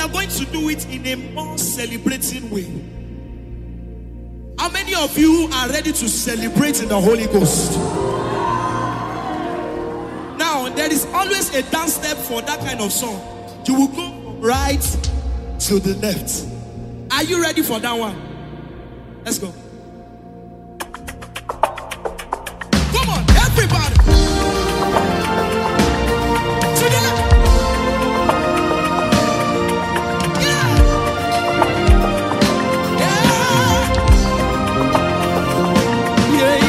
are going to do it in a more celebrating way. How many of you are ready to celebrate in the Holy Ghost? Now, there is always a dance step for that kind of song. You will go from right to the left. Are you ready for that one? Let's go. Come on, everybody. To the left. Yeah. Yeah.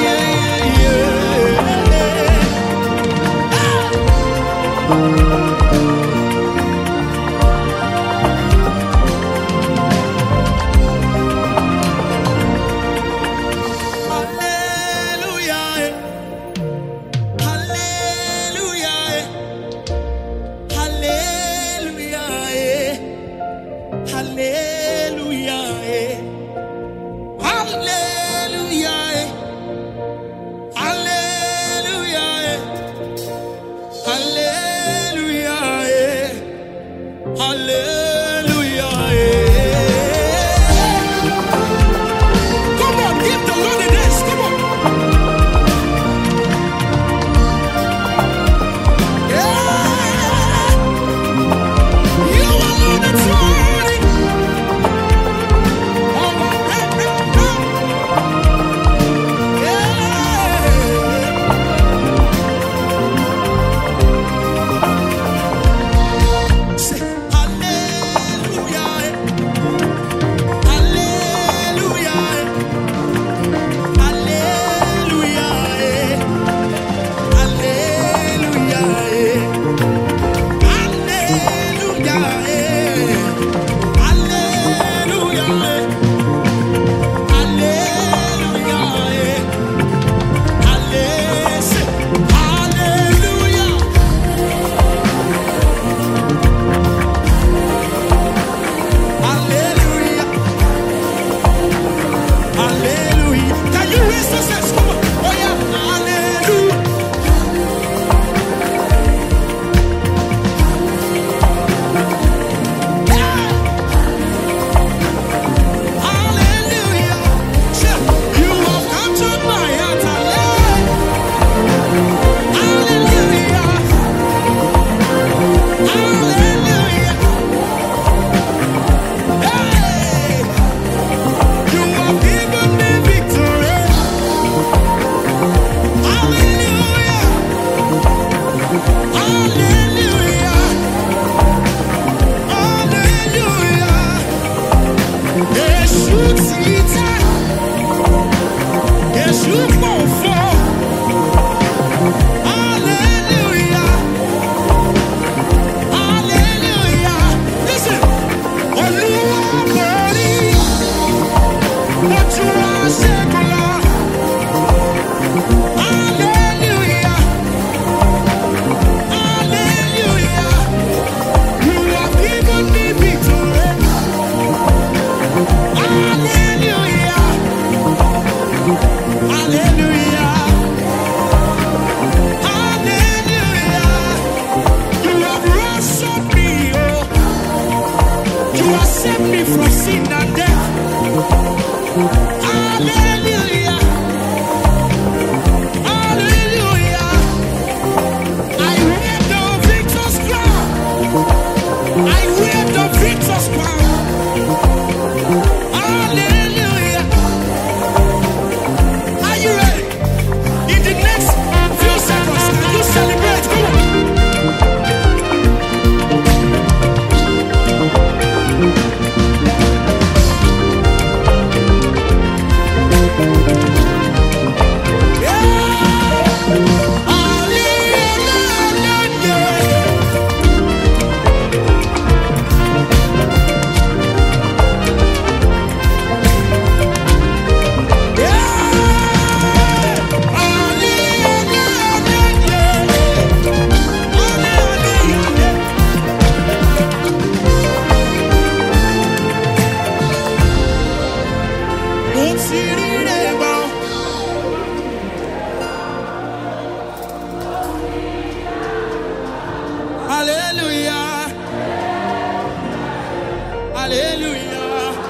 Hallelujah.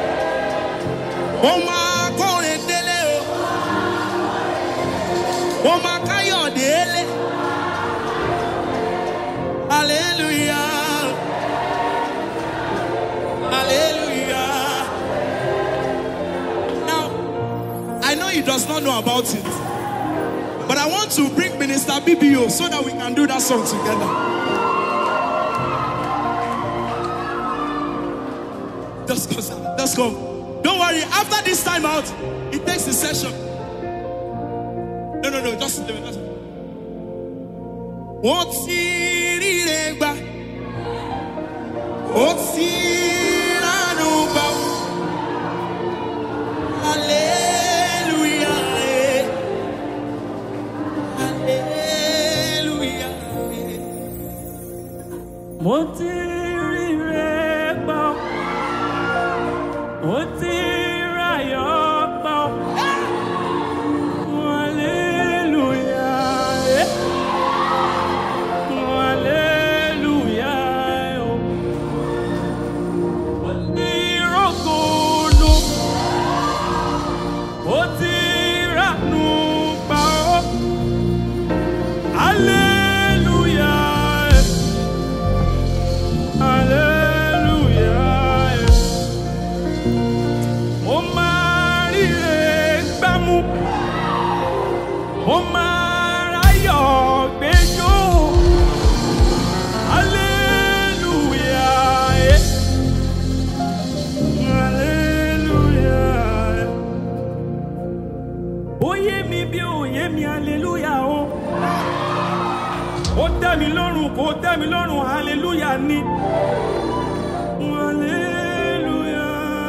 Oh my God, oh my God, hallelujah. Hallelujah. Now, I know he does not know about it, but I want to bring Minister BBO so that we can do that song together. Just go, sir. Just go. Don't worry. After this time out, it takes the session. No. Just leave it. What's it? What's it? Hallelujah. Hallelujah. What's it? Hallelujah ni. Hallelujah.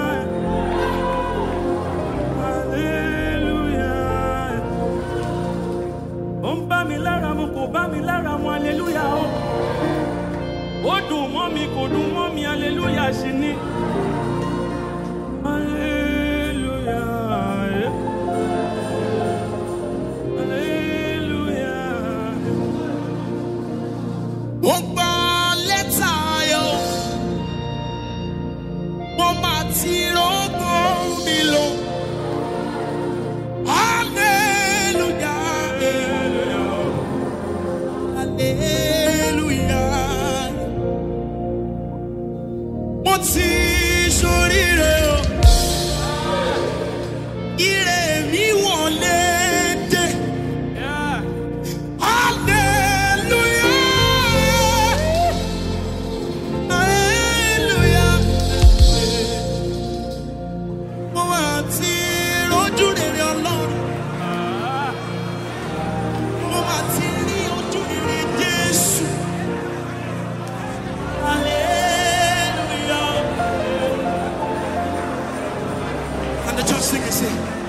Hallelujah. Ó ń bá mi lára mu kò bá mi lára mu hallelujah o. Ó dùn mọ́ mi kò dùn mọ́ mi hallelujah ṣì ni. Hallelujah. Hallelujah. Ó gbọ́ lẹ́tà ayọ̀, mo máa ti rògbò mi lọ. Hallelujah. Hallelujah. Mo ti ṣoríire o, ire mi wọlé dé. Sing it, sing.